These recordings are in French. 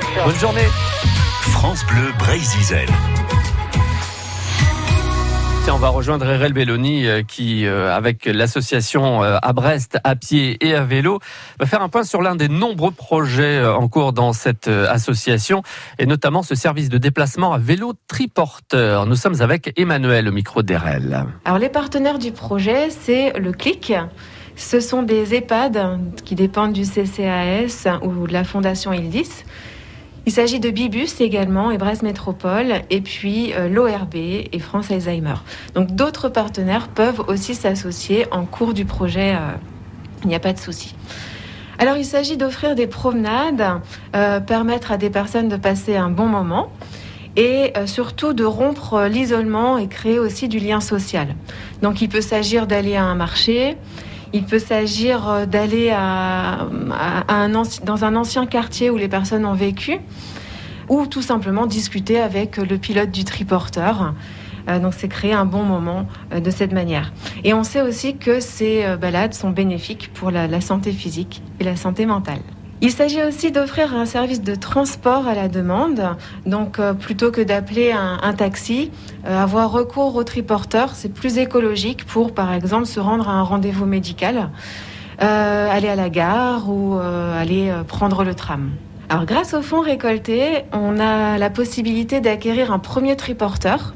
Bonne journée. France Bleu Brésil. Tiens, on va rejoindre RL Belloni qui, avec l'association à Brest, à pied et à vélo, va faire un point sur l'un des nombreux projets en cours dans cette association et notamment ce service de déplacement à vélo triporteur. Nous sommes avec Emmanuel au micro d'RL. Alors les partenaires du projet, c'est le CLIC. Ce sont des EHPAD qui dépendent du CCAS ou de la Fondation Ildis. Il s'agit de Bibus également et Brest Métropole et puis l'ORB et France Alzheimer. Donc d'autres partenaires peuvent aussi s'associer en cours du projet, il n'y a pas de souci. Alors il s'agit d'offrir des promenades, permettre à des personnes de passer un bon moment et surtout de rompre l'isolement et créer aussi du lien social. Donc il peut s'agir d'aller à un marché. Il peut s'agir d'aller dans un ancien quartier où les personnes ont vécu ou tout simplement discuter avec le pilote du triporteur. Donc c'est créer un bon moment de cette manière. Et on sait aussi que ces balades sont bénéfiques pour la santé physique et la santé mentale. Il s'agit aussi d'offrir un service de transport à la demande. Donc, plutôt que d'appeler un taxi, avoir recours au triporteur, c'est plus écologique pour, par exemple, se rendre à un rendez-vous médical, aller à la gare ou aller prendre le tram. Alors, grâce aux fonds récoltés, on a la possibilité d'acquérir un premier triporteur.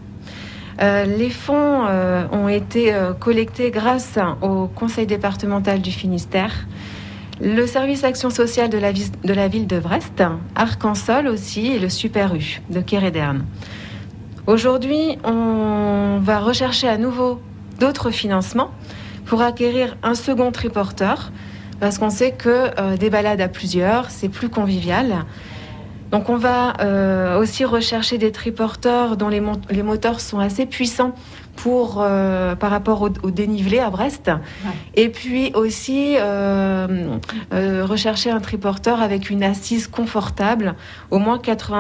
Les fonds ont été collectés grâce au Conseil départemental du Finistère, le service action sociale de la ville de Brest, Arc-en-Sol aussi et le Super U de Kéréderne. Aujourd'hui, on va rechercher à nouveau d'autres financements pour acquérir un second triporteur parce qu'on sait que des balades à plusieurs, c'est plus convivial. Donc on va aussi rechercher des triporteurs dont les moteurs sont assez puissants par rapport au dénivelé à Brest. Ouais. Et puis aussi rechercher un triporteur avec une assise confortable, au moins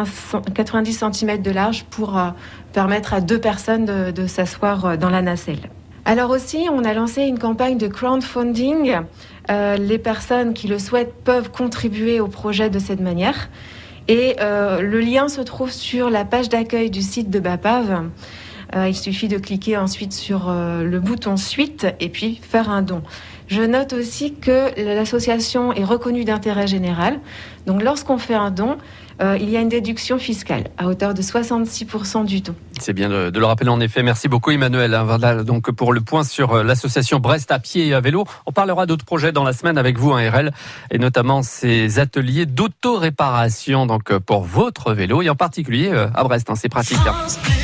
90 cm de large pour permettre à 2 personnes de s'asseoir dans la nacelle. Alors aussi, on a lancé une campagne de crowdfunding. Les personnes qui le souhaitent peuvent contribuer au projet de cette manière. Et le lien se trouve sur la page d'accueil du site de BAPAV. Il suffit de cliquer ensuite sur le bouton suite et puis faire un don. Je note aussi que l'association est reconnue d'intérêt général. Donc lorsqu'on fait un don, il y a une déduction fiscale à hauteur de 66% du don. C'est bien de le rappeler en effet. Merci beaucoup Emmanuel. Voilà donc pour le point sur l'association Brest à pied et à vélo. On parlera d'autres projets dans la semaine avec vous, RL, et notamment ces ateliers d'auto-réparation donc pour votre vélo et en particulier à Brest. C'est pratique.